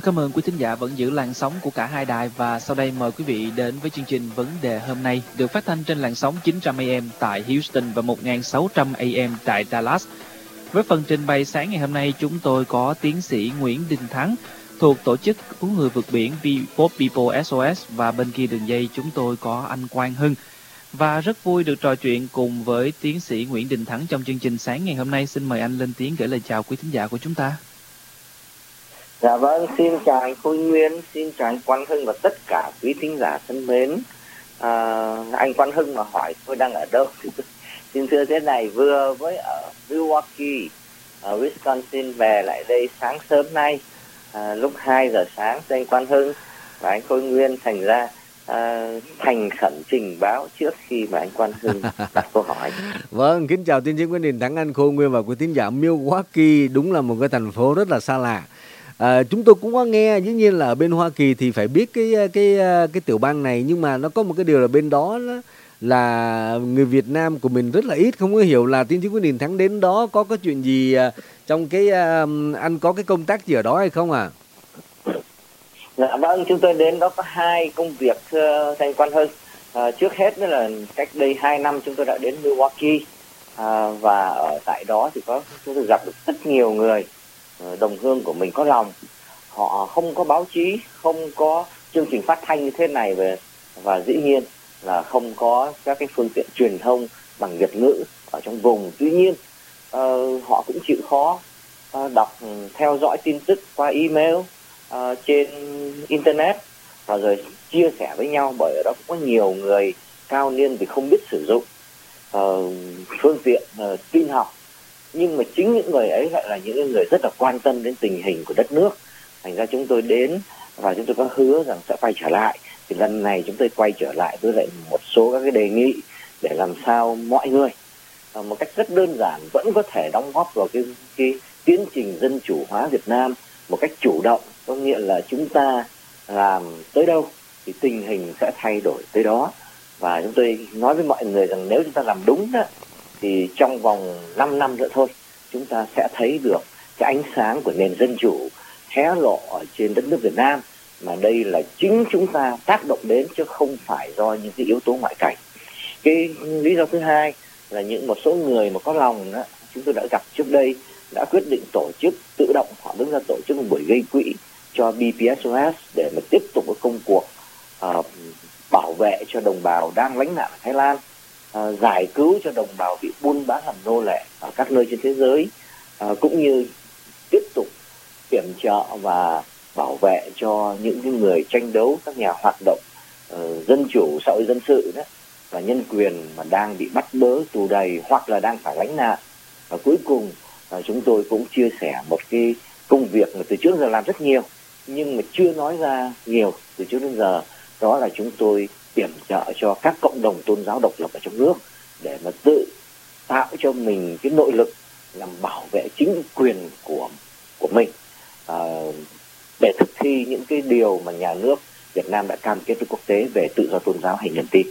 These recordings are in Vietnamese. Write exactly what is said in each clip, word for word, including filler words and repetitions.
cảm ơn quý thính giả vẫn giữ làn sóng của cả hai đài, và sau đây mời quý vị đến với chương trình Vấn đề hôm nay được phát thanh trên làn sóng chín trăm A M tại Houston và một nghìn sáu trăm A M tại Dallas. Với phần trình bày sáng ngày hôm nay, chúng tôi có tiến sĩ Nguyễn Đình Thắng thuộc tổ chức cứu người vượt biển Boat People S O S, và bên kia đường dây chúng tôi có anh Quang Hưng. Và rất vui được trò chuyện cùng với tiến sĩ Nguyễn Đình Thắng trong chương trình sáng ngày hôm nay. Xin mời anh lên tiếng gửi lời chào quý thính giả của chúng ta. Dạ vâng, xin chào anh Khôi Nguyên, xin chào anh Quang Hưng và tất cả quý thính giả thân mến. À, anh Quang Hưng mà hỏi tôi đang ở đâu thì tôi xin thưa thế này, vừa mới ở Milwaukee, ở Wisconsin về lại đây sáng sớm nay, à, lúc hai giờ sáng cho anh Quang Hưng và anh Khôi Nguyên, thành ra à, thành khẩn trình báo trước khi mà anh Quang Hưng đặt câu hỏi. Vâng, kính chào tiến sĩ Nguyễn Đình Thắng, anh Khôi Nguyên và quý thính giả. Milwaukee đúng là một cái thành phố rất là xa lạ. À, chúng tôi cũng có nghe, dĩ nhiên là ở bên Hoa Kỳ thì phải biết cái cái cái tiểu bang này, nhưng mà nó có một cái điều là bên đó là người Việt Nam của mình rất là ít, không có hiểu là tiến sĩ Nguyễn Đình Thắng đến đó có có chuyện gì trong cái anh có cái công tác gì ở đó hay không à? Dạ vâng, chúng tôi đến đó có hai công việc thưa anh Quang Hưng. À, trước hết đó là cách đây hai năm chúng tôi đã đến Milwaukee, à, và ở tại đó thì có chúng tôi gặp được rất nhiều người đồng hương của mình có lòng. Họ không có báo chí, không có chương trình phát thanh như thế này về, và dĩ nhiên là không có các cái phương tiện truyền thông bằng Việt ngữ ở trong vùng. Tuy nhiên uh, họ cũng chịu khó uh, đọc, theo dõi tin tức qua email, uh, trên internet, và rồi chia sẻ với nhau, bởi ở đó cũng có nhiều người cao niên thì không biết sử dụng uh, phương tiện uh, tin học. Nhưng mà chính những người ấy lại là những người rất là quan tâm đến tình hình của đất nước. Thành ra chúng tôi đến và chúng tôi có hứa rằng sẽ quay trở lại. Thì lần này chúng tôi quay trở lại với lại một số các cái đề nghị để làm sao mọi người một cách rất đơn giản vẫn có thể đóng góp vào cái, cái tiến trình dân chủ hóa Việt Nam một cách chủ động. Có nghĩa là chúng ta làm tới đâu thì tình hình sẽ thay đổi tới đó. Và chúng tôi nói với mọi người rằng nếu chúng ta làm đúng đó, thì trong vòng năm năm nữa thôi, chúng ta sẽ thấy được cái ánh sáng của nền dân chủ hé lộ ở trên đất nước Việt Nam, mà đây là chính chúng ta tác động đến chứ không phải do những cái yếu tố ngoại cảnh. Cái lý do thứ hai là những một số người mà có lòng đó, chúng tôi đã gặp trước đây, đã quyết định tổ chức tự động, họ đứng ra tổ chức một buổi gây quỹ cho B P S O S để mà tiếp tục cái công cuộc uh, bảo vệ cho đồng bào đang lánh nạn ở Thái Lan, Uh, giải cứu cho đồng bào bị buôn bán làm nô lệ ở các nơi trên thế giới, uh, cũng như tiếp tục yểm trợ và bảo vệ cho những cái người tranh đấu, các nhà hoạt động uh, dân chủ, xã hội dân sự đó, và nhân quyền mà đang bị bắt bớ, tù đầy hoặc là đang phải lánh nạn. Và cuối cùng uh, chúng tôi cũng chia sẻ một cái công việc mà từ trước giờ làm rất nhiều nhưng mà chưa nói ra nhiều từ trước đến giờ, đó là chúng tôi yểm trợ cho các cộng đồng tôn giáo độc lập ở trong nước để mà tự tạo cho mình cái nội lực làm bảo vệ chính quyền của của mình, à, để thực thi những cái điều mà nhà nước Việt Nam đã cam kết với quốc tế về tự do tôn giáo hay niềm tin.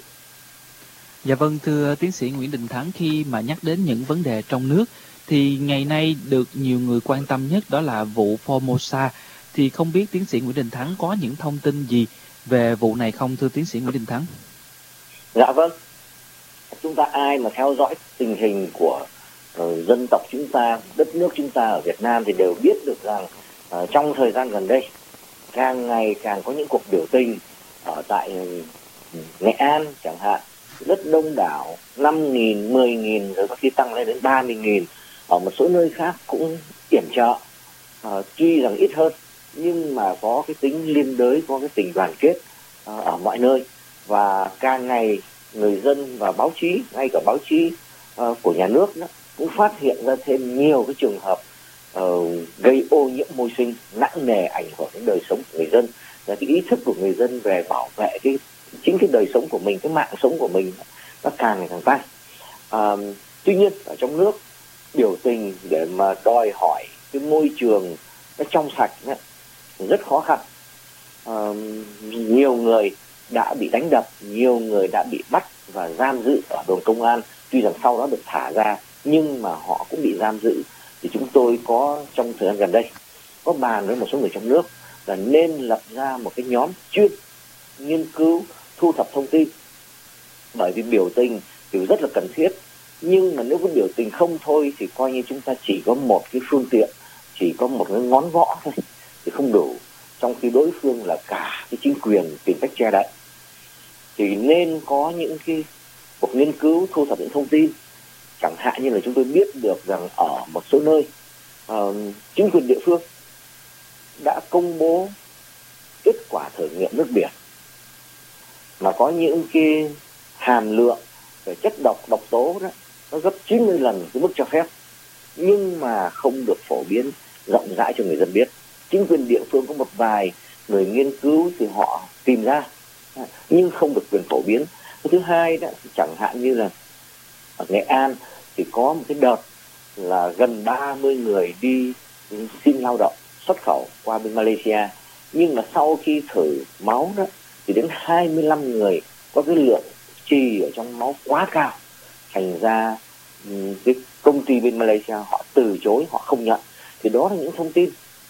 Dạ vâng, thưa tiến sĩ Nguyễn Đình Thắng, khi mà nhắc đến những vấn đề trong nước thì ngày nay được nhiều người quan tâm nhất đó là vụ Formosa. Thì không biết tiến sĩ Nguyễn Đình Thắng có những thông tin gì về vụ này không, thưa tiến sĩ Nguyễn Đình Thắng? Dạ vâng, chúng ta ai mà theo dõi tình hình của uh, dân tộc chúng ta, đất nước chúng ta ở Việt Nam thì đều biết được rằng uh, trong thời gian gần đây càng ngày càng có những cuộc biểu tình ở tại uh, Nghệ An chẳng hạn, rất đông đảo, năm nghìn, mười nghìn, rồi có khi tăng lên đến ba mươi nghìn. Ở một số nơi khác cũng yểm trợ, uh, tuy rằng ít hơn nhưng mà có cái tính liên đới, có cái tình đoàn kết uh, ở mọi nơi. Và càng ngày người dân và báo chí, ngay cả báo chí uh, của nhà nước đó, cũng phát hiện ra thêm nhiều cái trường hợp uh, gây ô nhiễm môi sinh nặng nề, ảnh hưởng đến đời sống của người dân. Và cái ý thức của người dân về bảo vệ cái chính cái đời sống của mình, cái mạng sống của mình nó càng ngày càng tăng. Uh, tuy nhiên ở trong nước biểu tình để mà đòi hỏi cái môi trường nó trong sạch đó, rất khó khăn. Uh, nhiều người đã bị đánh đập, nhiều người đã bị bắt và giam giữ ở đồn công an, tuy rằng sau đó được thả ra nhưng mà họ cũng bị giam giữ. Thì chúng tôi có trong thời gian gần đây có bàn với một số người trong nước là nên lập ra một cái nhóm chuyên nghiên cứu thu thập thông tin, bởi vì biểu tình thì rất là cần thiết, nhưng mà nếu có biểu tình không thôi thì coi như chúng ta chỉ có một cái phương tiện, chỉ có một cái ngón gõ thôi thì không đủ, trong khi đối phương là cả cái chính quyền tìm cách che đậy. Thì nên có những cái cuộc nghiên cứu thu thập những thông tin, chẳng hạn như là chúng tôi biết được rằng ở một số nơi uh, chính quyền địa phương đã công bố kết quả thử nghiệm nước biển mà có những cái hàm lượng về chất độc, độc tố đó nó gấp chín mươi lần cái mức cho phép, nhưng mà không được phổ biến rộng rãi cho người dân biết. Chính quyền địa phương có một vài người nghiên cứu thì họ tìm ra nhưng không được quyền phổ biến. Thứ hai đó, chẳng hạn như là ở Nghệ An thì có một cái đợt là gần ba mươi người đi xin lao động xuất khẩu qua bên Malaysia, nhưng mà sau khi thử máu đó thì đến hai mươi lăm người có cái lượng trì ở trong máu quá cao, thành ra cái công ty bên Malaysia họ từ chối, họ không nhận. Thì đó là những thông tin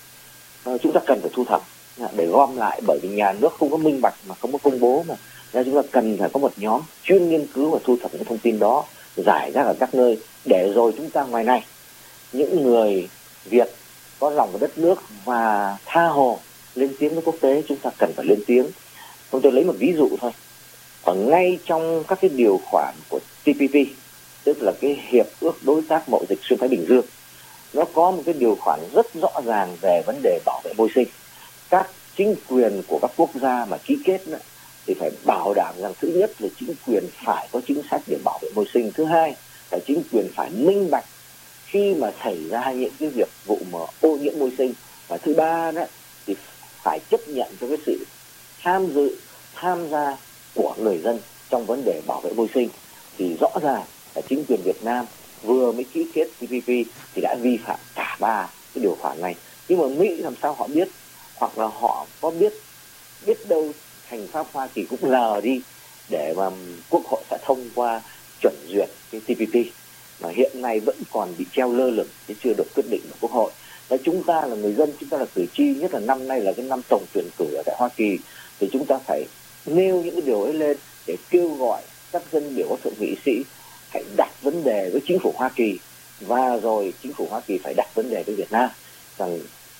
uh, chúng ta cần phải thu thập để gom lại, bởi vì nhà nước không có minh bạch mà không có công bố mà, nên chúng ta cần phải có một nhóm chuyên nghiên cứu và thu thập những thông tin đó giải ra ở các nơi, để rồi chúng ta ngoài này những người Việt có lòng vào đất nước và tha hồ lên tiếng với quốc tế, chúng ta cần phải lên tiếng. Tôi tôi lấy một ví dụ thôi, ở ngay trong các cái điều khoản của T P P, tức là cái hiệp ước đối tác mậu dịch xuyên Thái Bình Dương, nó có một cái điều khoản rất rõ ràng về vấn đề bảo vệ môi sinh. Các chính quyền của các quốc gia mà ký kết đó, thì phải bảo đảm rằng thứ nhất là chính quyền phải có chính sách để bảo vệ môi sinh, thứ hai là chính quyền phải minh bạch khi mà xảy ra những cái việc vụ mà ô nhiễm môi sinh, và thứ ba đó thì phải chấp nhận cho cái sự tham dự tham gia của người dân trong vấn đề bảo vệ môi sinh. Thì rõ ràng là chính quyền Việt Nam vừa mới ký kết T P P thì đã vi phạm cả ba cái điều khoản này. Nhưng mà Mỹ làm sao họ biết, hoặc là họ có biết, biết đâu hành pháp Hoa Kỳ cũng lờ đi để mà Quốc hội sẽ thông qua chuẩn duyệt cái T P P mà hiện nay vẫn còn bị treo lơ lửng chứ chưa được quyết định của Quốc hội. Và chúng ta là người dân, chúng ta là cử tri, nhất là năm nay là cái năm tổng tuyển cử ở tại Hoa Kỳ, thì chúng ta phải nêu những cái điều ấy lên để kêu gọi các dân biểu, các thượng nghị sĩ hãy đặt vấn đề với chính phủ Hoa Kỳ, và rồi chính phủ Hoa Kỳ phải đặt vấn đề với Việt Nam rằng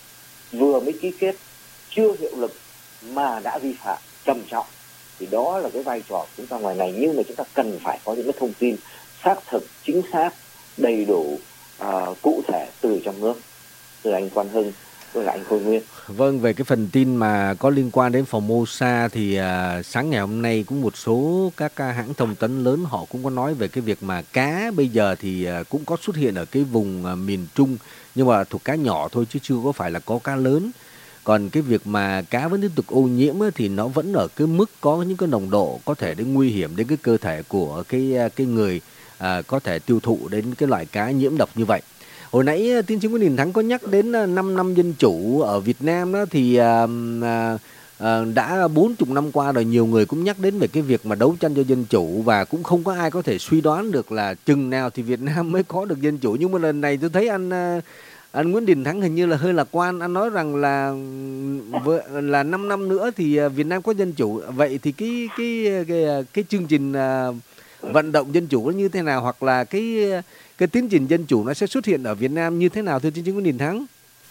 vừa mới ký kết chưa hiệu lực mà đã vi phạm trầm trọng. Thì đó là cái vai trò của chúng ta ngoài này, nhưng mà chúng ta cần phải có những cái thông tin xác thực, chính xác, đầy đủ, uh, cụ thể từ trong nước. Từ anh Quang Hưng, tôi là anh Khôi Nguyên. Vâng, về cái phần tin mà có liên quan đến Formosa thì uh, sáng ngày hôm nay cũng một số các uh, hãng thông tấn lớn họ cũng có nói về cái việc mà cá bây giờ thì uh, cũng có xuất hiện ở cái vùng uh, miền Trung, nhưng mà thuộc cá nhỏ thôi chứ chưa có phải là có cá lớn. Còn cái việc mà cá vẫn tiếp tục ô nhiễm ấy, thì nó vẫn ở cái mức có những cái nồng độ có thể đến nguy hiểm đến cái cơ thể của cái cái người à, có thể tiêu thụ đến cái loại cá nhiễm độc như vậy. Hồi nãy tiến sĩ Nguyễn Đình Thắng có nhắc đến năm năm dân chủ ở Việt Nam đó, thì à, à, đã bốn mươi năm qua rồi, nhiều người cũng nhắc đến về cái việc mà đấu tranh cho dân chủ, và cũng không có ai có thể suy đoán được là chừng nào thì Việt Nam mới có được dân chủ. Nhưng mà lần này tôi thấy anh anh Nguyễn Đình Thắng hình như là hơi lạc quan, anh nói rằng là là năm năm nữa thì Việt Nam có dân chủ. Vậy thì cái cái cái cái chương trình vận động dân chủ nó như thế nào, hoặc là cái cái tiến trình dân chủ nó sẽ xuất hiện ở Việt Nam như thế nào, thưa tiến sĩ Nguyễn Đình Thắng?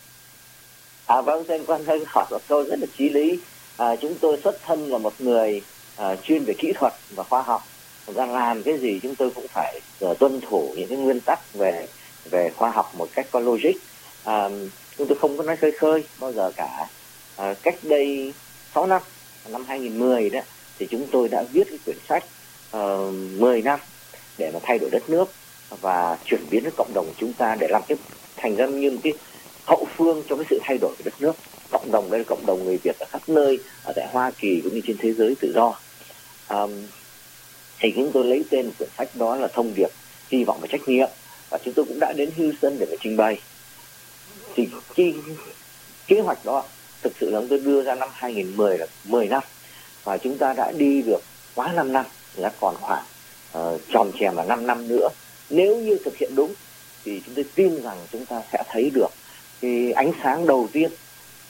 À vâng, anh Quang Hưng hỏi một câu rất là chí lý. À, chúng tôi xuất thân là một người à, chuyên về kỹ thuật và khoa học, ra làm cái gì chúng tôi cũng phải uh, tuân thủ những cái nguyên tắc về về khoa học một cách có logic. À, chúng tôi không có nói khơi khơi bao giờ cả. À, cách đây sáu năm, năm hai nghìn mười đó, thì chúng tôi đã viết cái quyển sách uh, mười năm để mà thay đổi đất nước và chuyển biến cái cộng đồng của chúng ta để làm cái thành ra như một cái hậu phương cho cái sự thay đổi của đất nước. Cộng đồng đây là cộng đồng người Việt ở khắp nơi, ở tại Hoa Kỳ cũng như trên thế giới tự do. Um, thì chúng tôi lấy tên quyển sách đó là Thông điệp hy vọng và trách nhiệm, và chúng tôi cũng đã đến Houston để mà trình bày. Thì cái kế hoạch đó thực sự là chúng tôi đưa ra năm hai nghìn mười là mười năm, và chúng ta đã đi được quá năm năm, đã còn khoảng uh, tròn chèm là năm năm nữa. Nếu như thực hiện đúng thì chúng tôi tin rằng chúng ta sẽ thấy được cái ánh sáng đầu tiên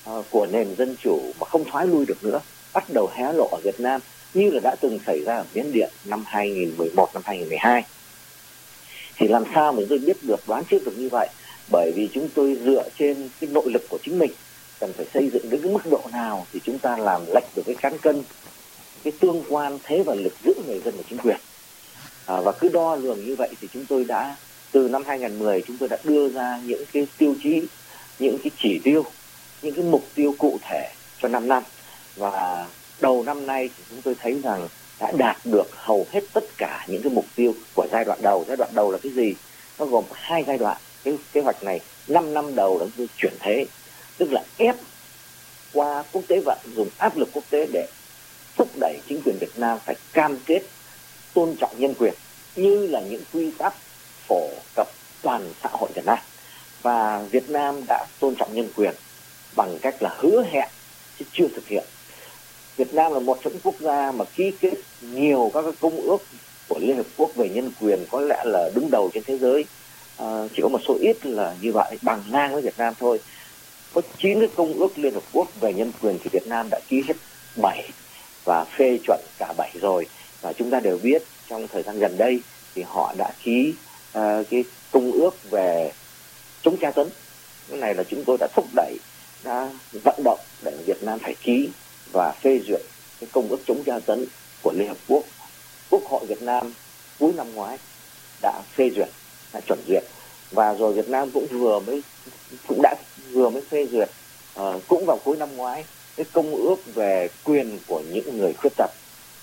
uh, của nền dân chủ mà không thoái lui được nữa bắt đầu hé lộ ở Việt Nam, như là đã từng xảy ra ở Miến Điện năm hai nghìn mười một, năm hai nghìn mười hai. Thì làm sao mà tôi biết được, đoán trước được như vậy? Bởi vì chúng tôi dựa trên cái nội lực của chính mình, cần phải xây dựng đến cái mức độ nào thì chúng ta làm lệch được cái cán cân, cái tương quan thế và lực giữa người dân và chính quyền. À, và cứ đo lường như vậy thì chúng tôi đã, từ năm hai nghìn mười chúng tôi đã đưa ra những cái tiêu chí, những cái chỉ tiêu, những cái mục tiêu cụ thể cho năm năm. Và đầu năm nay thì chúng tôi thấy rằng đã đạt được hầu hết tất cả những cái mục tiêu của giai đoạn đầu. Giai đoạn đầu là cái gì? Nó gồm hai giai đoạn. Cái kế hoạch này năm năm đầu là chúng tôi chuyển thế, tức là ép qua quốc tế vận, dùng áp lực quốc tế để thúc đẩy chính quyền Việt Nam phải cam kết tôn trọng nhân quyền như là những quy tắc phổ cập toàn xã hội Việt Nam. Và Việt Nam đã tôn trọng nhân quyền bằng cách là hứa hẹn chứ chưa thực hiện. Việt Nam là một trong những quốc gia mà ký kết nhiều các công ước của Liên Hợp Quốc về nhân quyền, có lẽ là đứng đầu trên thế giới. À, chỉ có một số ít là như vậy, bằng ngang với Việt Nam thôi. Có chín cái công ước Liên Hợp Quốc về nhân quyền thì Việt Nam đã ký hết bảy và phê chuẩn cả bảy rồi. Và chúng ta đều biết trong thời gian gần đây thì họ đã ký uh, cái công ước về chống tra tấn. Cái này là chúng tôi đã thúc đẩy, đã vận động để Việt Nam phải ký và phê duyệt cái công ước chống tra tấn của Liên Hợp Quốc. Quốc hội Việt Nam cuối năm ngoái đã phê duyệt, đã chuẩn duyệt, và rồi Việt Nam cũng vừa mới cũng đã vừa mới phê duyệt uh, cũng vào cuối năm ngoái cái công ước về quyền của những người khuyết tật.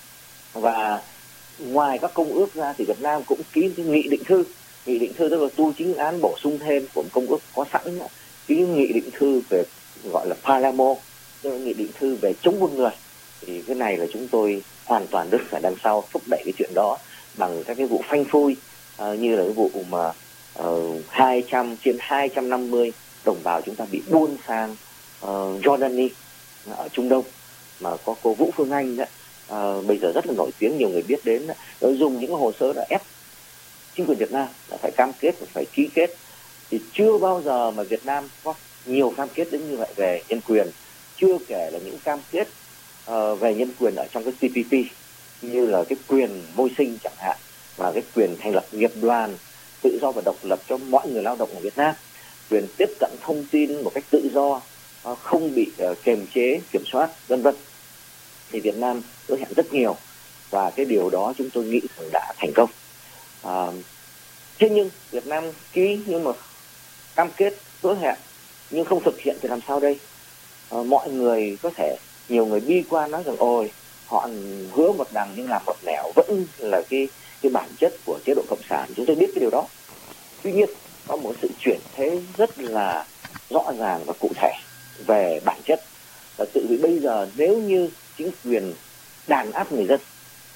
Và ngoài các công ước ra thì Việt Nam cũng ký cái nghị định thư, nghị định thư tức là tu chính án bổ sung thêm của công ước có sẵn, ký nghị định thư về gọi là Palermo, tức là nghị định thư về chống buôn người. Thì cái này là chúng tôi hoàn toàn đứng ở đằng sau thúc đẩy cái chuyện đó bằng các cái vụ phanh phui, uh, như là cái vụ mà uh, hai trăm trên hai trăm năm mươi đồng bào chúng ta bị buôn sang uh, Jordani ở Trung Đông, mà có cô Vũ Phương Anh đó, uh, bây giờ rất là nổi tiếng, nhiều người biết đến đó. Nó dùng những hồ sơ đã ép chính quyền Việt Nam là phải cam kết, phải ký kết. Thì chưa bao giờ mà Việt Nam có nhiều cam kết đến như vậy về nhân quyền, chưa kể là những cam kết uh, về nhân quyền ở trong cái T P P, như là cái quyền môi sinh chẳng hạn, và cái quyền thành lập nghiệp đoàn tự do và độc lập cho mọi người lao động ở Việt Nam, quyền tiếp cận thông tin một cách tự do, uh, không bị uh, kềm chế, kiểm soát, vân vân. Thì Việt Nam hứa hẹn rất nhiều, và cái điều đó chúng tôi nghĩ rằng đã thành công. Uh, thế nhưng Việt Nam ký nhưng mà cam kết hứa hẹn nhưng không thực hiện thì làm sao đây? Uh, mọi người có thể, nhiều người bi quan nói rằng ôi họ hứa một đằng nhưng làm một nẻo, vẫn là cái cái bản chất của chế độ cộng sản. Chúng tôi biết cái điều đó. Tuy nhiên có một sự chuyển thế rất là rõ ràng và cụ thể về bản chất, là tự vì bây giờ nếu như chính quyền đàn áp người dân,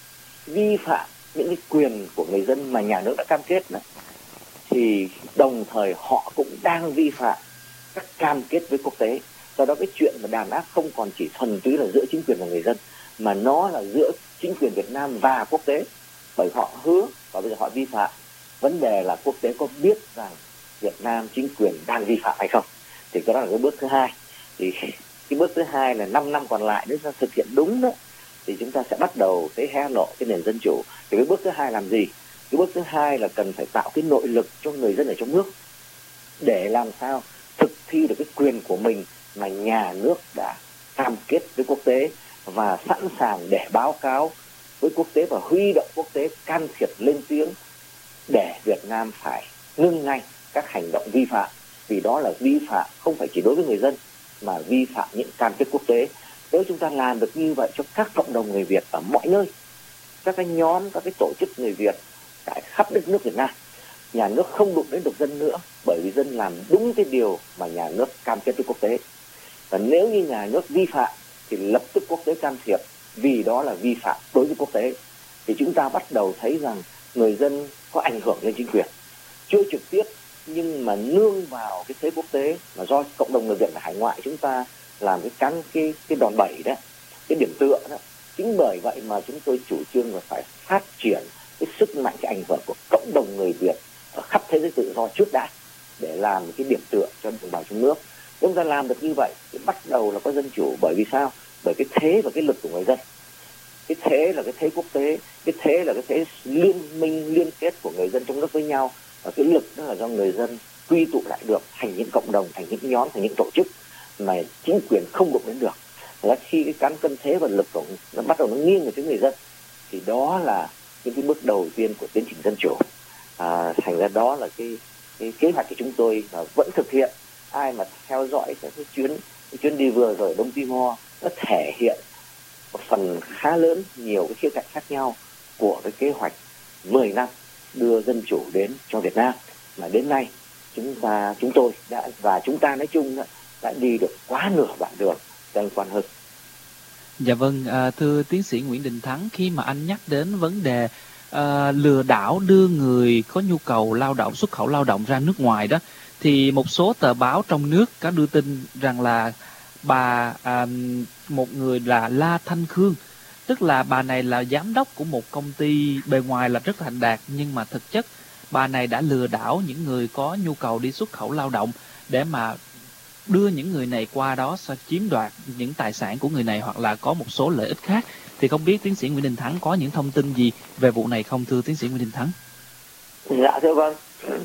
vi phạm những cái quyền của người dân mà nhà nước đã cam kết này, thì đồng thời họ cũng đang vi phạm các cam kết với quốc tế. Do đó cái chuyện mà đàn áp không còn chỉ thuần túy là giữa chính quyền và người dân, mà nó là giữa chính quyền Việt Nam và quốc tế, bởi họ hứa và bây giờ họ vi phạm. Vấn đề là quốc tế có biết rằng Việt Nam chính quyền đang vi phạm hay không. Thì cái đó là cái bước thứ hai. Thì cái bước thứ hai là năm năm còn lại, nếu ta thực hiện đúng đó thì chúng ta sẽ bắt đầu thấy hé lộ cái nền dân chủ. Thì cái bước thứ hai làm gì? Cái bước thứ hai là cần phải tạo cái nội lực cho người dân ở trong nước để làm sao thực thi được cái quyền của mình mà nhà nước đã cam kết với quốc tế, và sẵn sàng để báo cáo với quốc tế và huy động quốc tế can thiệp lên tiếng để Việt Nam phải ngưng ngay các hành động vi phạm, vì đó là vi phạm không phải chỉ đối với người dân mà vi phạm những cam kết quốc tế. Nếu chúng ta làm được như vậy cho các cộng đồng người Việt ở mọi nơi, các cái nhóm, các cái tổ chức người Việt tại khắp đất nước Việt Nam, nhà nước không đụng đến được dân nữa, bởi vì dân làm đúng cái điều mà nhà nước cam kết với quốc tế. Và nếu như nhà nước vi phạm thì lập tức quốc tế can thiệp, vì đó là vi phạm đối với quốc tế. Thì chúng ta bắt đầu thấy rằng người dân có ảnh hưởng lên chính quyền, chưa trực tiếp nhưng mà nương vào cái thế quốc tế, mà do cộng đồng người Việt ở hải ngoại chúng ta làm cái cắn cái cái đòn bẩy đó, cái điểm tựa đó. Chính bởi vậy mà chúng tôi chủ trương là phải phát triển cái sức mạnh, cái ảnh hưởng của cộng đồng người Việt ở khắp thế giới tự do trước đã, để làm cái điểm tựa cho đồng bào trong nước. Chúng ta làm được như vậy thì bắt đầu là có dân chủ. Bởi vì sao? Bởi cái thế và cái lực của người dân. Cái thế là cái thế quốc tế, cái thế là cái thế liên minh liên kết của người dân trong nước với nhau, và cái lực đó là do người dân quy tụ lại được thành những cộng đồng, thành những nhóm, thành những tổ chức mà chính quyền không đụng đến được. Là khi cái cán cân thế và lực của nó bắt đầu nó nghiêng về phía người dân, thì đó là những cái bước đầu tiên của tiến trình dân chủ. À, thành ra đó là cái, cái kế hoạch của chúng tôi là vẫn thực hiện. Ai mà theo dõi cái, cái chuyến cái chuyến đi vừa rồi ở Đông Timor, nó thể hiện một phần khá lớn nhiều cái khía cạnh khác nhau của cái kế hoạch mười năm đưa dân chủ đến cho Việt Nam, mà đến nay chúng ta chúng tôi đã và chúng ta nói chung đã, đã đi được quá nửa đoạn đường. Anh Quan Hưng. Dạ vâng, à, thưa tiến sĩ Nguyễn Đình Thắng, khi mà anh nhắc đến vấn đề à, lừa đảo đưa người có nhu cầu lao động, xuất khẩu lao động ra nước ngoài đó, thì một số tờ báo trong nước có đưa tin rằng là bà à, một người là La Thanh Khương, tức là bà này là giám đốc của một công ty bề ngoài là rất thành đạt, nhưng mà thực chất bà này đã lừa đảo những người có nhu cầu đi xuất khẩu lao động để mà đưa những người này qua đó sẽ chiếm đoạt những tài sản của người này hoặc là có một số lợi ích khác. Thì không biết tiến sĩ Nguyễn Đình Thắng có những thông tin gì về vụ này không, thưa tiến sĩ Nguyễn Đình Thắng? Dạ thưa vâng,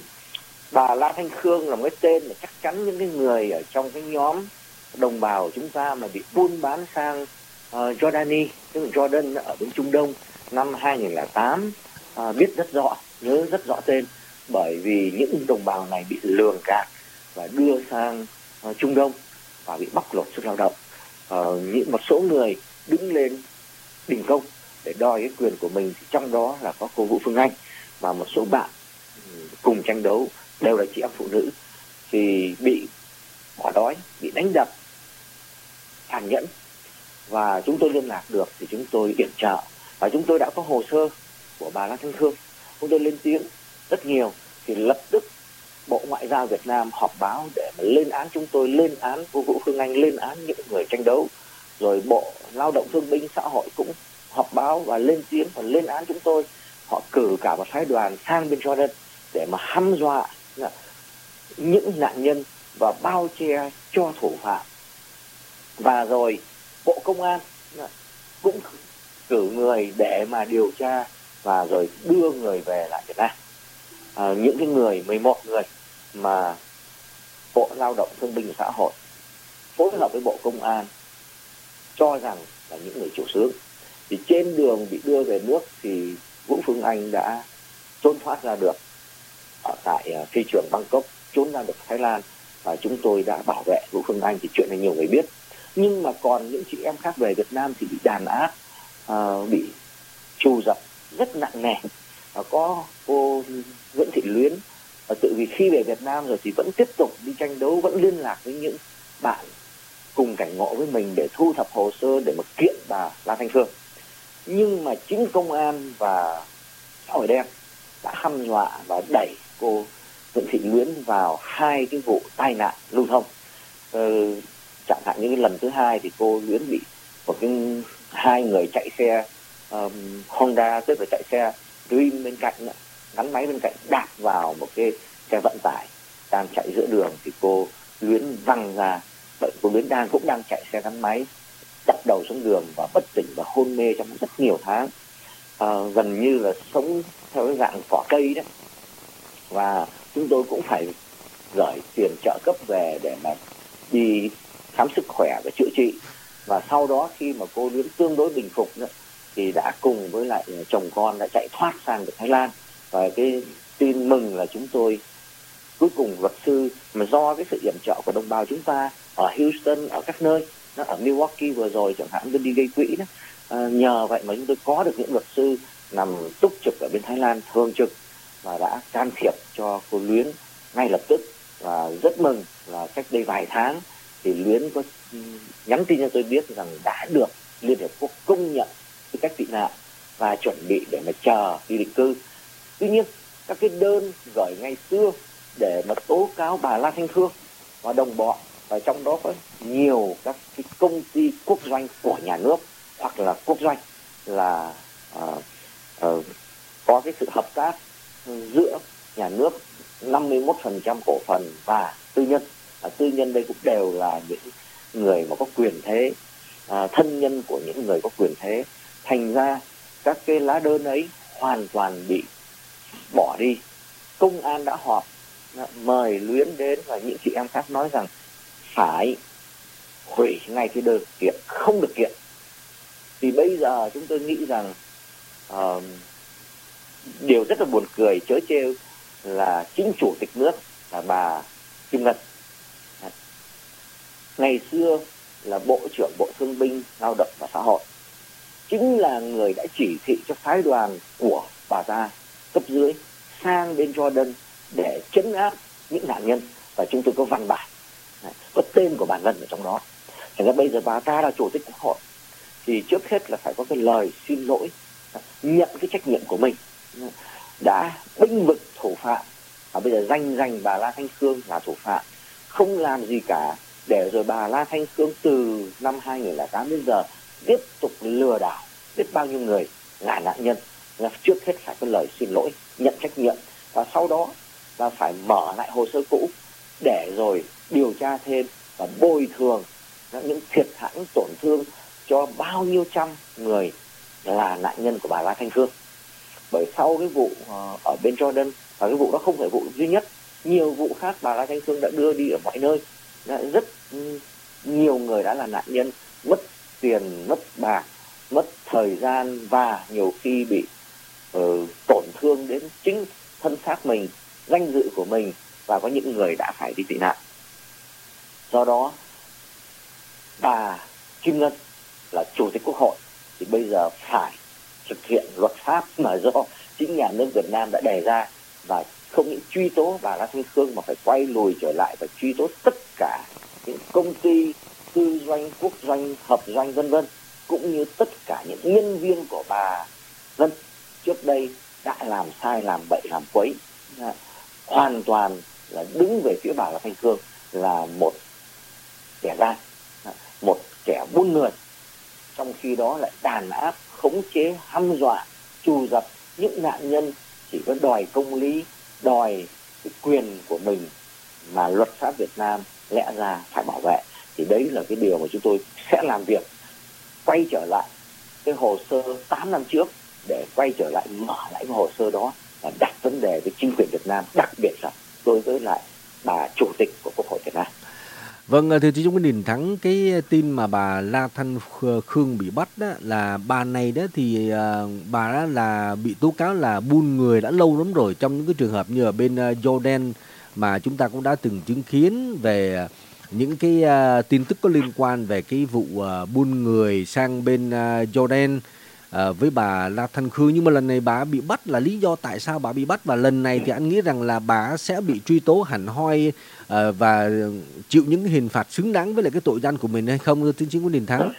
bà La Thanh Khương là một cái tên mà chắc chắn những cái người ở trong cái nhóm đồng bào của chúng ta mà bị buôn bán sang uh, Jordani, tức là Jordan ở bên Trung Đông năm hai nghìn không trăm lẻ tám, uh, biết rất rõ, nhớ rất rõ tên, bởi vì những đồng bào này bị lường gạt và đưa sang uh, Trung Đông và bị bóc lột sức lao động. Uh, những một số người đứng lên đình công để đòi cái quyền của mình, thì trong đó là có cô Vũ Phương Anh và một số bạn cùng tranh đấu đều là chị em phụ nữ, thì bị bỏ đói, bị đánh đập tàn nhẫn, và chúng tôi liên lạc được thì chúng tôi yểm trợ, và chúng tôi đã có hồ sơ của bà La Thanh Khương, chúng tôi lên tiếng rất nhiều, thì lập tức Bộ Ngoại giao Việt Nam họp báo để mà lên án chúng tôi, lên án cô Vũ Phương Anh, lên án những người tranh đấu. Rồi Bộ Lao động Thương binh Xã hội cũng họp báo và lên tiếng và lên án chúng tôi. Họ cử cả một phái đoàn sang bên Jordan để mà hăm dọa những nạn nhân và bao che cho thủ phạm. Và rồi Bộ Công an cũng cử người để mà điều tra và rồi đưa người về lại Việt Nam. À, những cái người, mười một người mà Bộ Lao động Thương binh và Xã hội phối hợp với Bộ Công an cho rằng là những người chủ xướng, thì trên đường bị đưa về nước thì Vũ Phương Anh đã trốn thoát ra được ở tại uh, phi trường Bangkok, trốn ra được Thái Lan, và chúng tôi đã bảo vệ Vũ Phương Anh. Thì chuyện này nhiều người biết, nhưng mà còn những chị em khác về Việt Nam thì bị đàn áp, uh, bị trù dập rất nặng nề. Uh, có cô Nguyễn Thị Luyến, uh, tự vì khi về Việt Nam rồi thì vẫn tiếp tục đi tranh đấu, vẫn liên lạc với những bạn cùng cảnh ngộ với mình để thu thập hồ sơ để mà kiện bà La Thanh Khương. Nhưng mà chính công an và xã hội đen đã hăm dọa và đẩy cô Nguyễn Thị Luyến vào hai cái vụ tai nạn lưu thông. Ờ, chẳng hạn như cái lần thứ hai thì cô Luyến bị một cái hai người chạy xe um, Honda, tức là chạy xe Dream bên cạnh, gắn máy bên cạnh, đạp vào một cái xe vận tải đang chạy giữa đường, thì cô Luyến văng ra. Vậy cô Luyến đang cũng đang chạy xe gắn máy, đập đầu xuống đường và bất tỉnh và hôn mê trong rất nhiều tháng, à, gần như là sống theo cái dạng vỏ cây đó. Và chúng tôi cũng phải gửi tiền trợ cấp về để mà đi khám sức khỏe và chữa trị. Và sau đó khi mà cô Luyến tương đối bình phục nữa, thì đã cùng với lại chồng con đã chạy thoát sang được Thái Lan. Và cái tin mừng là chúng tôi cuối cùng luật sư mà do cái sự yểm trợ của đồng bào chúng ta ở Houston, ở các nơi, nó ở Milwaukee vừa rồi chẳng hạn, bên đi gây quỹ đó, à, nhờ vậy mà chúng tôi có được những luật sư nằm túc trực ở bên Thái Lan thường trực và đã can thiệp cho cô Luyến ngay lập tức. Và rất mừng là cách đây vài tháng thì Luyến có nhắn tin cho tôi biết rằng đã được Liên Hiệp Quốc công nhận tư cách tị nạn và chuẩn bị để mà chờ đi định cư. Tuy nhiên các cái đơn gửi ngày xưa để mà tố cáo bà La Thanh Khương và đồng bọn, và trong đó có nhiều các cái công ty quốc doanh của nhà nước hoặc là quốc doanh là uh, uh, có cái sự hợp tác giữa nhà nước năm mươi mốt phần trăm cổ phần và tư nhân, À, tư nhân đây cũng đều là những người mà có quyền thế, à, thân nhân của những người có quyền thế. Thành ra các cái lá đơn ấy hoàn toàn bị bỏ đi. Công an đã họp, mời Luyến đến và những chị em khác nói rằng phải hủy ngay cái đơn kiện, không được kiện. Thì bây giờ chúng tôi nghĩ rằng uh, điều rất là buồn cười, trớ trêu là chính chủ tịch nước là bà Kim Ngân, ngày xưa là Bộ trưởng Bộ Thương binh, Lao động và Xã hội, chính là người đã chỉ thị cho phái đoàn của bà ta cấp dưới sang bên Jordan để trấn áp những nạn nhân, và chúng tôi có văn bản có tên của bà Ngân ở trong đó. Thành ra bây giờ bà ta là chủ tịch Quốc hội thì trước hết là phải có cái lời xin lỗi, nhận cái trách nhiệm của mình đã bênh vực thủ phạm, và bây giờ danh danh bà La Thanh Khương là thủ phạm, không làm gì cả, để rồi bà La Thanh Khương từ năm hai nghìn lẻ tám đến giờ tiếp tục lừa đảo biết bao nhiêu người là nạn nhân. Trước hết phải có lời xin lỗi, nhận trách nhiệm, và sau đó là phải mở lại hồ sơ cũ để rồi điều tra thêm và bồi thường những thiệt hại tổn thương cho bao nhiêu trăm người là nạn nhân của bà La Thanh Khương. Bởi sau cái vụ ở bên Jordan, và cái vụ đó không phải vụ duy nhất, nhiều vụ khác bà La Thanh Khương đã đưa đi ở mọi nơi, rất nhiều người đã là nạn nhân, mất tiền, mất bạc, mất thời gian, và nhiều khi bị uh, tổn thương đến chính thân xác mình, danh dự của mình, và có những người đã phải đi tị nạn. Do đó bà Kim Ngân là chủ tịch Quốc hội thì bây giờ phải thực hiện luật pháp mà do chính nhà nước Việt Nam đã đề ra, và không những truy tố bà La Thanh Khương mà phải quay lùi trở lại và truy tố tất cả những công ty tư doanh, quốc doanh, hợp doanh vân vân, cũng như tất cả những nhân viên của bà Ngân trước đây đã làm sai, làm bậy, làm quấy, hoàn toàn là đứng về phía bà La Thanh Khương là một kẻ gian, một kẻ buôn người, trong khi đó lại đàn áp, khống chế, hăm dọa, trù dập những nạn nhân chỉ có đòi công lý, đòi cái quyền của mình mà luật pháp Việt Nam lẽ ra phải bảo vệ. Thì đấy là cái điều mà chúng tôi sẽ làm việc, quay trở lại cái hồ sơ tám năm trước để quay trở lại, mở lại cái hồ sơ đó và đặt vấn đề với chính quyền Việt Nam, đặc biệt là đối với lại bà chủ tịch của Quốc hội Việt Nam. Vâng, thưa chị Trung Đình Thắng, cái tin mà bà La Thanh Khương bị bắt đó, là bà này đó thì uh, bà đó là bị tố cáo là buôn người đã lâu lắm rồi, trong những cái trường hợp như ở bên uh, Jordan mà chúng ta cũng đã từng chứng kiến về những cái uh, tin tức có liên quan về cái vụ uh, buôn người sang bên uh, Jordan uh, với bà La Thanh Khương. Nhưng mà lần này bà bị bắt là lý do tại sao bà bị bắt, và lần này thì anh nghĩ rằng là bà sẽ bị truy tố hẳn hoi uh, và chịu những hình phạt xứng đáng với lại cái tội danh của mình hay không, thưa tiến sĩ Nguyễn Đình Thắng?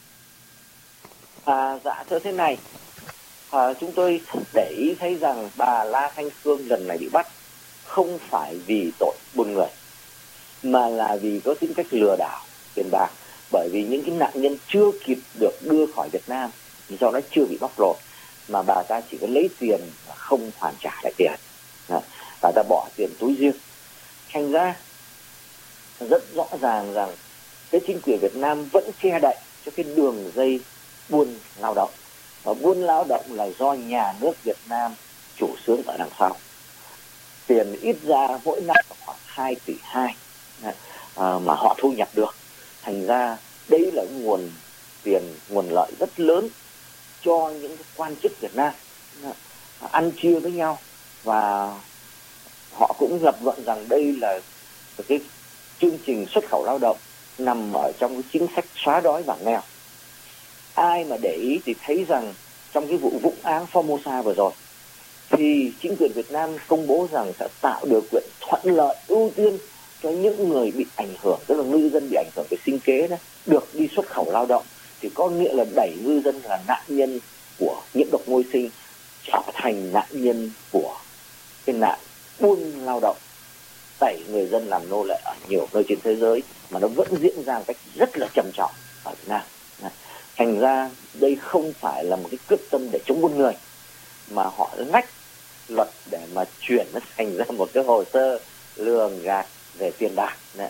À, dạ thưa thế này, à, chúng tôi để ý thấy rằng bà La Thanh Khương lần này bị bắt không phải vì tội buôn người, mà là vì có tính cách lừa đảo tiền bạc. Bởi vì những cái nạn nhân chưa kịp được đưa khỏi Việt Nam do nó chưa bị bóc lột, mà bà ta chỉ có lấy tiền và không hoàn trả lại tiền, bà ta bỏ tiền túi riêng. Thành ra rất rõ ràng rằng cái chính quyền Việt Nam vẫn che đậy cho cái đường dây buôn lao động, và buôn lao động là do nhà nước Việt Nam chủ xướng ở đằng sau. Tiền ít ra mỗi năm khoảng hai tỷ hai à, mà họ thu nhập được. Thành ra đây là nguồn tiền, nguồn lợi rất lớn cho những cái quan chức Việt Nam ăn chia với nhau, và họ cũng lập luận rằng đây là cái chương trình xuất khẩu lao động nằm ở trong cái chính sách xóa đói giảm nghèo. Ai mà để ý thì thấy rằng trong cái vụ Vũng Áng Formosa vừa rồi thì chính quyền Việt Nam công bố rằng sẽ tạo điều kiện thuận lợi ưu tiên cho những người bị ảnh hưởng, tức là ngư dân bị ảnh hưởng về sinh kế đó, được đi xuất khẩu lao động. Thì có nghĩa là đẩy ngư dân là nạn nhân của nhiễm độc môi sinh trở thành nạn nhân của cái nạn buôn lao động, đẩy người dân làm nô lệ ở nhiều nơi trên thế giới, mà nó vẫn diễn ra một cách rất là trầm trọng ở Việt Nam. Thành ra đây không phải là một cái quyết tâm để chống buôn người, mà họ lách luật để mà chuyển nó thành ra một cái hồ sơ lường gạt về tiền bạc.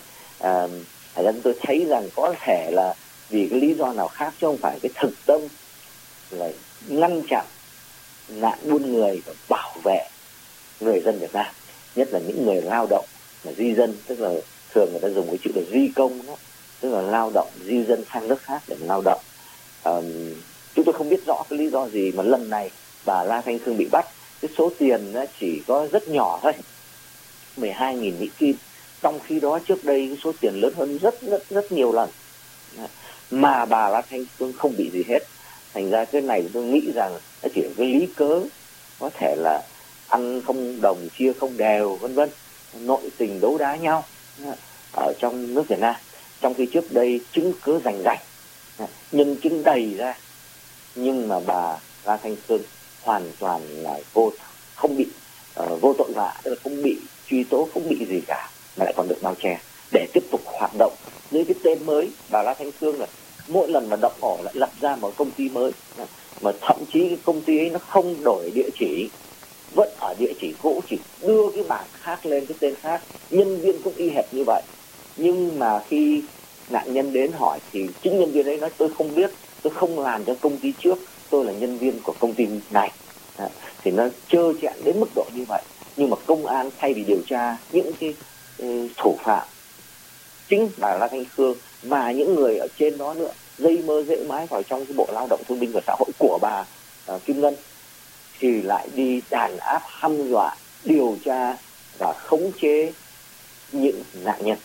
À, thành ra tôi thấy rằng có thể là vì cái lý do nào khác chứ không phải cái thực tâm là ngăn chặn nạn buôn người và bảo vệ người dân Việt Nam, nhất là những người lao động là di dân, tức là thường người ta dùng cái chữ là di công đó, tức là lao động di dân sang nước khác để lao động. À, chúng tôi không biết rõ cái lý do gì mà lần này bà La Thanh Phương bị bắt. Cái số tiền nó chỉ có rất nhỏ thôi, mười hai nghìn Mỹ Kim, trong khi đó trước đây cái số tiền lớn hơn rất rất rất nhiều lần mà bà La Thanh Phương không bị gì hết. Thành ra cái này tôi nghĩ rằng nó chỉ là cái lý cớ, có thể là ăn không đồng chia không đều vân vân, nội tình đấu đá nhau ở trong nước Việt Nam, trong khi trước đây chứng cứ rành rành, nhân chứng đầy ra, nhưng mà bà La Thanh Phương hoàn toàn là vô, không bị uh, vô tội vạ, tức là không bị truy tố, không bị gì cả, mà lại còn được bao che để tiếp tục hoạt động dưới cái tên mới. Bà La Thanh Phương là mỗi lần mà động ổ lại lập ra một công ty mới, mà thậm chí cái công ty ấy nó không đổi địa chỉ, vẫn ở địa chỉ cũ, chỉ đưa cái bảng khác lên cái tên khác, nhân viên cũng y hệt như vậy. Nhưng mà khi nạn nhân đến hỏi thì chính nhân viên ấy nói tôi không biết, tôi không làm cho công ty trước, tôi là nhân viên của công ty này. À, thì nó trơ trẽn đến mức độ như vậy. Nhưng mà công an thay vì điều tra những cái uh, thủ phạm, chính bà La Thanh Phương và những người ở trên đó nữa, dây mơ dễ mái vào trong cái Bộ Lao động Thương binh và Xã hội của bà uh, Kim Ngân, thì lại đi đàn áp, hăm dọa, điều tra và khống chế những nạn nhân.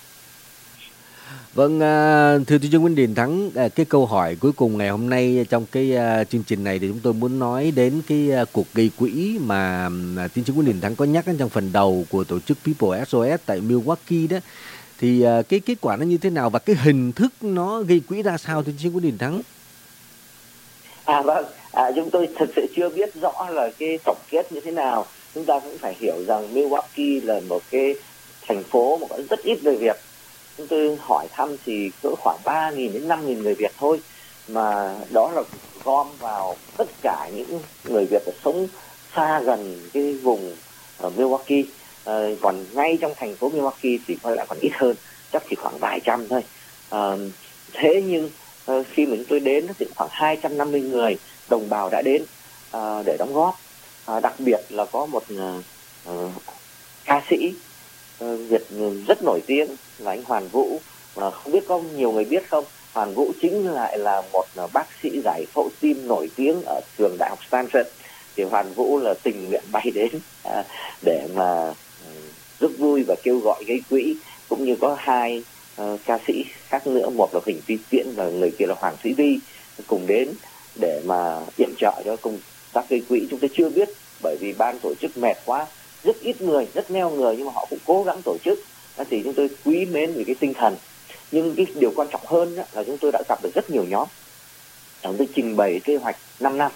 Vâng, thưa tiến sĩ Nguyễn Đình Thắng, cái câu hỏi cuối cùng ngày hôm nay trong cái chương trình này thì chúng tôi muốn nói đến cái cuộc gây quỹ mà tiến sĩ Nguyễn Đình Thắng có nhắc trong phần đầu của tổ chức People ét o ét tại Milwaukee đó. Thì cái kết quả nó như thế nào và cái hình thức nó gây quỹ ra sao, tiến sĩ Nguyễn Đình Thắng? À vâng, à, chúng tôi thực sự chưa biết rõ là cái tổng kết như thế nào. Chúng ta cũng phải hiểu rằng Milwaukee là một cái thành phố mà có rất ít người Việt. Chúng tôi hỏi thăm thì cỡ khoảng ba nghìn đến năm nghìn người Việt thôi, mà đó là gom vào tất cả những người Việt ở sống xa gần cái vùng ở Milwaukee. À, còn ngay trong thành phố Milwaukee thì có lẽ còn ít hơn, chắc chỉ khoảng vài trăm thôi. À, thế nhưng à, khi mà chúng tôi đến thì khoảng hai trăm năm mươi người đồng bào đã đến à, để đóng góp. À, đặc biệt là có một uh, ca sĩ uh, Việt rất nổi tiếng là anh Hoàn Vũ, mà không biết có nhiều người biết không, Hoàn Vũ chính lại là một uh, bác sĩ giải phẫu tim nổi tiếng ở trường Đại học Stanford. Thì Hoàn Vũ là tình nguyện bay đến uh, để mà uh, giúp vui và kêu gọi gây quỹ, cũng như có hai uh, ca sĩ khác nữa, một là Huỳnh Phi Tiễn và người kia là Hoàng Thúy Vi cùng đến để mà yểm trợ cho công tác gây quỹ. Chúng tôi chưa biết bởi vì ban tổ chức mệt quá, rất ít người, rất neo người, nhưng mà họ cũng cố gắng tổ chức. Thì chúng tôi quý mến về cái tinh thần. Nhưng cái điều quan trọng hơn là chúng tôi đã gặp được rất nhiều nhóm. Chúng tôi trình bày kế hoạch năm năm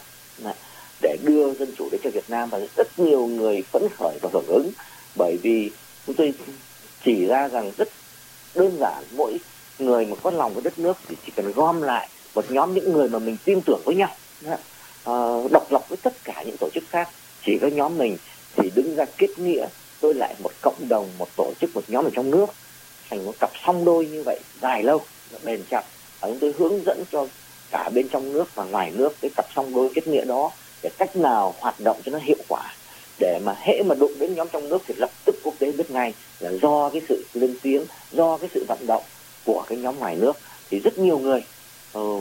để đưa dân chủ đến cho Việt Nam, và rất nhiều người phấn khởi và hưởng ứng, bởi vì chúng tôi chỉ ra rằng rất đơn giản, mỗi người mà có lòng với đất nước thì chỉ cần gom lại một nhóm những người mà mình tin tưởng với nhau, à, độc lập với tất cả những tổ chức khác, chỉ có nhóm mình thì đứng ra kết nghĩa, tôi lại một cộng đồng, một tổ chức, một nhóm ở trong nước thành một cặp song đôi như vậy dài lâu, bền chặt. Và chúng tôi hướng dẫn cho cả bên trong nước và ngoài nước cái cặp song đôi kết nghĩa đó, để cách nào hoạt động cho nó hiệu quả, để mà hễ mà đụng đến nhóm trong nước thì lập tức quốc tế biết ngay là do cái sự lên tiếng, do cái sự vận động của cái nhóm ngoài nước. Thì rất nhiều người uh,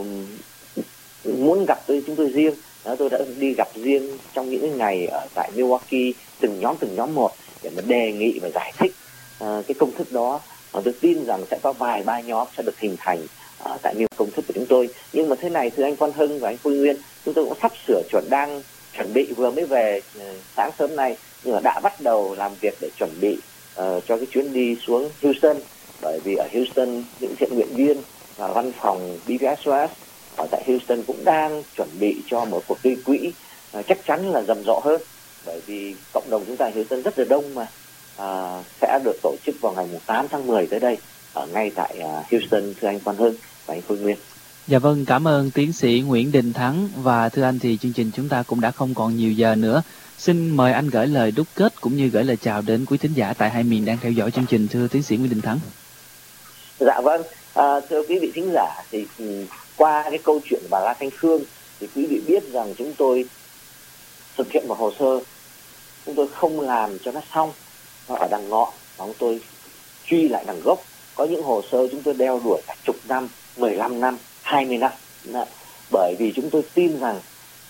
muốn gặp tôi, chúng tôi riêng. Đó, tôi đã đi gặp riêng trong những ngày ở tại Milwaukee, từng nhóm từng nhóm một, để mà đề nghị và giải thích uh, cái công thức đó. Và tôi tin rằng sẽ có vài ba nhóm sẽ được hình thành uh, tại Milwaukee công thức của chúng tôi. Nhưng mà thế này, thưa anh Quang Hưng và anh Phương Nguyên, chúng tôi cũng sắp sửa chuẩn đang chuẩn bị, vừa mới về uh, sáng sớm nay, nhưng mà đã bắt đầu làm việc để chuẩn bị uh, cho cái chuyến đi xuống Houston. Bởi vì ở Houston, những thiện nguyện viên và văn phòng bê pê ét o ét ở tại Houston cũng đang chuẩn bị cho một cuộc gây quỹ uh, chắc chắn là rầm rộ hơn, bởi vì cộng đồng chúng ta ở Houston rất là đông mà. Uh, sẽ được tổ chức vào ngày tám tháng mười tới đây, ở ngay tại uh, Houston, thưa anh Quang Hưng và anh Phương Nguyên. Dạ vâng, cảm ơn tiến sĩ Nguyễn Đình Thắng. Và thưa anh thì chương trình chúng ta cũng đã không còn nhiều giờ nữa. Xin mời anh gửi lời đúc kết cũng như gửi lời chào đến quý thính giả tại hai miền đang theo dõi chương trình, thưa tiến sĩ Nguyễn Đình Thắng. Dạ vâng, à, thưa quý vị thính giả, thì ừ, qua cái câu chuyện của bà La Thanh Phương thì quý vị biết rằng chúng tôi thực hiện một hồ sơ, chúng tôi không làm cho nó xong nó ở đằng ngọn, mà chúng tôi truy lại đằng gốc. Có những hồ sơ chúng tôi đeo đuổi cả chục năm, mười lăm năm, hai mươi năm. Đó. Bởi vì chúng tôi tin rằng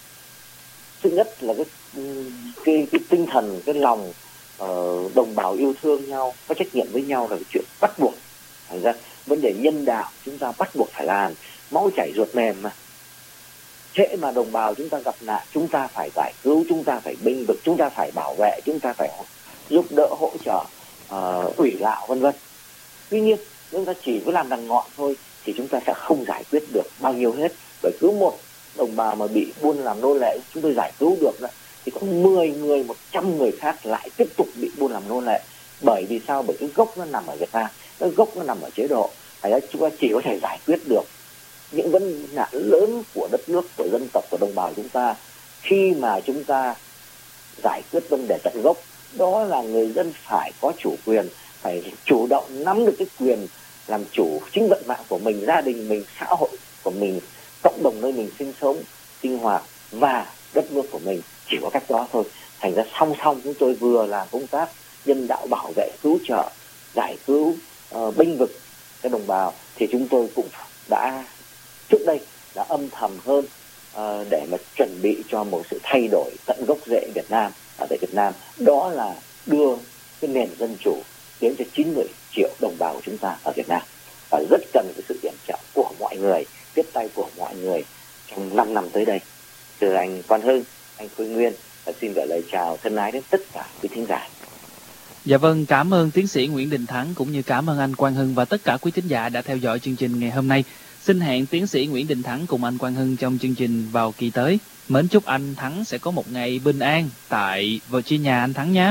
thứ nhất là cái cái, cái tinh thần, cái lòng uh, đồng bào yêu thương nhau, có trách nhiệm với nhau là cái chuyện bắt buộc. Thành ra vấn đề nhân đạo chúng ta bắt buộc phải làm, máu chảy ruột mềm mà. Hễ mà đồng bào chúng ta gặp nạn, chúng ta phải giải cứu, chúng ta phải bênh vực, chúng ta phải bảo vệ, chúng ta phải giúp đỡ, hỗ trợ, uh, ủy lạo vân vân. Tuy nhiên chúng ta chỉ có làm đằng ngọn thôi thì chúng ta sẽ không giải quyết được bao nhiêu hết. Bởi cứ một đồng bào mà bị buôn làm nô lệ chúng tôi giải cứu được đó, thì có mười người, một trăm người khác lại tiếp tục bị buôn làm nô lệ. Bởi vì sao? Bởi cái gốc nó nằm ở Việt Nam, cái gốc nó nằm ở chế độ. Thành ra chúng ta chỉ có thể giải quyết được những vấn nạn lớn của đất nước, của dân tộc, của đồng bào chúng ta khi mà chúng ta giải quyết vấn đề tận gốc. Đó là người dân phải có chủ quyền, phải chủ động nắm được cái quyền làm chủ chính vận mạng của mình, gia đình mình, xã hội của mình, cộng đồng nơi mình sinh sống, sinh hoạt và đất nước của mình. Chỉ có cách đó thôi. Thành ra song song chúng tôi vừa làm công tác nhân đạo, bảo vệ, cứu trợ, giải cứu, uh, bênh vực cái đồng bào, thì chúng tôi cũng đã trước đây đã âm thầm hơn uh, để mà chuẩn bị cho một sự thay đổi tận gốc rễ Việt Nam ở tại Việt Nam. Đó là đưa cái nền dân chủ đến cho chín mươi triệu đồng bào của chúng ta ở Việt Nam, và rất cần cái sự yểm trợ của mọi người, tiếp tay của mọi người trong năm năm tới đây. Từ anh Quang Hưng, anh Khôi Nguyên, và xin gửi lời chào thân ái đến tất cả quý thính giả. Dạ vâng, cảm ơn tiến sĩ Nguyễn Đình Thắng cũng như cảm ơn anh Quang Hưng và tất cả quý thính giả đã theo dõi chương trình ngày hôm nay. Xin hẹn tiến sĩ Nguyễn Đình Thắng cùng anh Quang Hưng trong chương trình vào kỳ tới. Mến chúc anh Thắng sẽ có một ngày bình an tại Virginia anh Thắng nhé.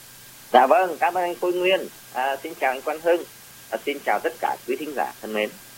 Dạ vâng, cảm ơn anh Khôi Nguyên. À, xin chào anh Quang Hưng. À, xin chào tất cả quý thính giả thân mến.